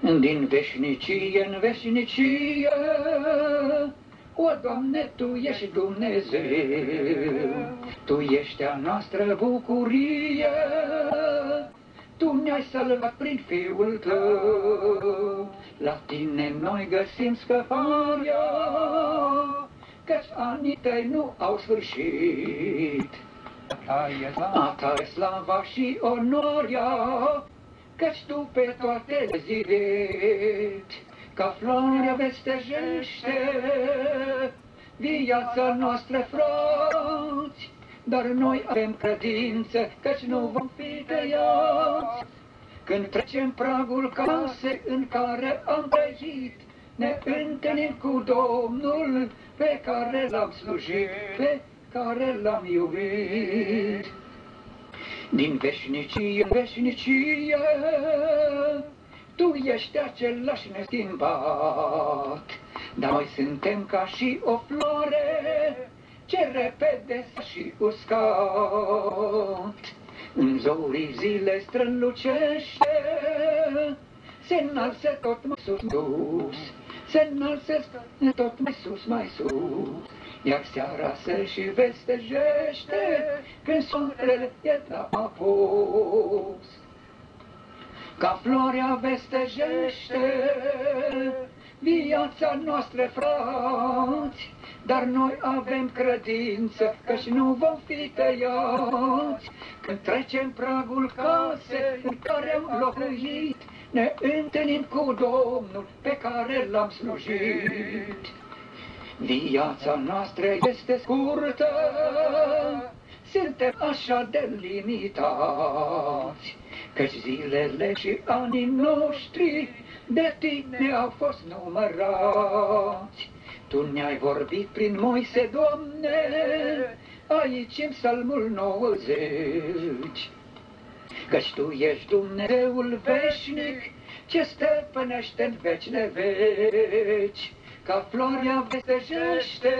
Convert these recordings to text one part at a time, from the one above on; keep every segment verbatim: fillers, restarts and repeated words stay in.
Din veșnicie în veșnicie, o, Doamne, Tu ești Dumnezeu, Tu ești a noastră bucurie, Tu ne-ai salvat prin Fiul Tău, la Tine noi găsim scăparea, căci anii Tăi nu au sfârșit. A Ta e slava și onoarea, căci Tu pe toate le zidești, ca floarea vestejește viața noastră, frați, dar noi avem credință, căci nu vom fi tăiați. Când trecem pragul casei în care am trăit, ne întâlnim cu Domnul pe care L-am slujit, pe care L-am iubit. Din veșnicie în veșnicie, Tu ești același neschimbat, dar noi suntem ca și o floare ce repede și uscat. În zorii zile strălucește, se înalță tot mai sus, sus, se înalță tot mai sus, mai sus, iar seara se și vestejește când soarele e la apus. Ca floarea vestejește viața noastră, frați, dar noi avem credință, căci nu vom fi tăiați. Când trecem pragul casei în care am locuit, ne întâlnim cu Domnul pe care L-am slujit. Viața noastră este scurtă, suntem așa de limitați, căci zilele și anii noștri de Tine au fost numărați. Tu ne-ai vorbit prin Moise, Doamne, aici în Psalmul nouăzeci, căci Tu ești Dumnezeul veșnic, ce stăpânește în veci de veci. Ca floarea vestejește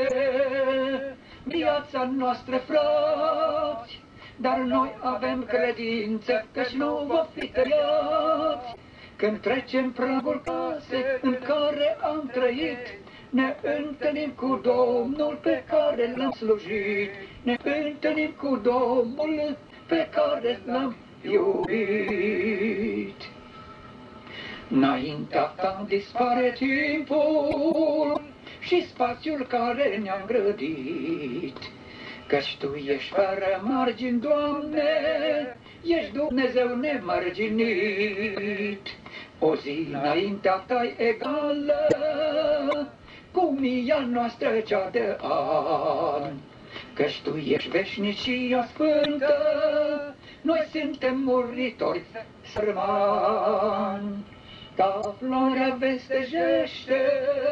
viața noastră, frați, dar noi avem credință, căci nu vom fi tăiați. Când trecem pragul casei în care am trăit, ne întâlnim cu Domnul pe care L-am slujit, ne întâlnim cu Domnul pe care L-am iubit. Înaintea Ta dispare timpul și spațiul care ne-a îngrădit, căci Tu ești fără margini, Doamne, ești Dumnezeu nemărginit. O zi înaintea Ta-i egală cu mia noastră cea de an, căci Tu ești veșnicia sfântă, noi suntem muritori sărmani. Ca floarea vestejește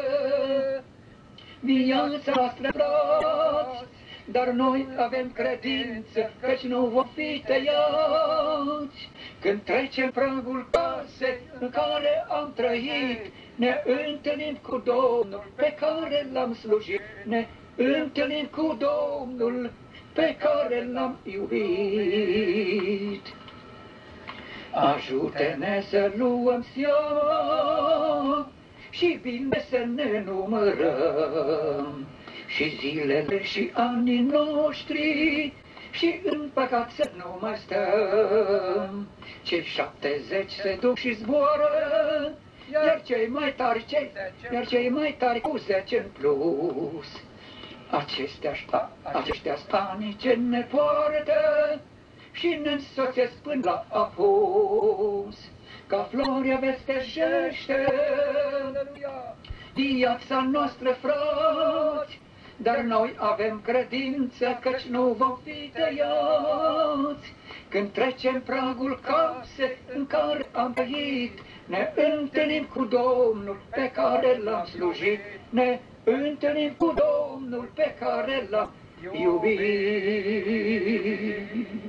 viața noastră, frați, dar noi avem credință, căci nu vom fi tăiați. Când trecem pragul casei în care am trăit, ne întâlnim cu Domnul pe care L-am slujit, ne întâlnim cu Domnul pe care L-am iubit. Ajută-ne să luăm seama și bine să ne numărăm, și zilele și anii noștri, și în păcat să nu mai stăm. Cei șaptezeci se duc și zboară, iar cei mai tari, cei, iar cei mai tari cu zece în plus. Acestea, aceștia ani ce ne poartă și ne însoțesc până la apus. Ca floarea vestejește viața noastră, frați, dar noi avem credință, căci nu vom fi tăiați. Când trecem pragul casei în care am trăit, ne întâlnim cu Domnul pe care L-am slujit, ne întâlnim cu Domnul pe care L-am iubit.